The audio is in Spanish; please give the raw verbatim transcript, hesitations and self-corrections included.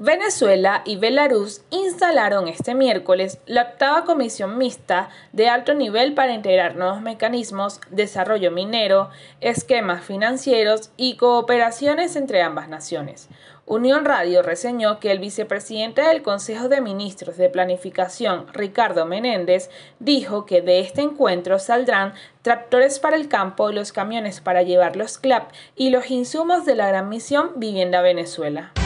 Venezuela y Belarus instalaron este miércoles la octava comisión mixta de alto nivel para integrar nuevos mecanismos, desarrollo minero, esquemas financieros y cooperaciones entre ambas naciones. Unión Radio reseñó que el vicepresidente del Consejo de Ministros de Planificación, Ricardo Menéndez, dijo que de este encuentro saldrán tractores para el campo, los camiones para llevar los C L A P y los insumos de la gran misión Vivienda Venezuela.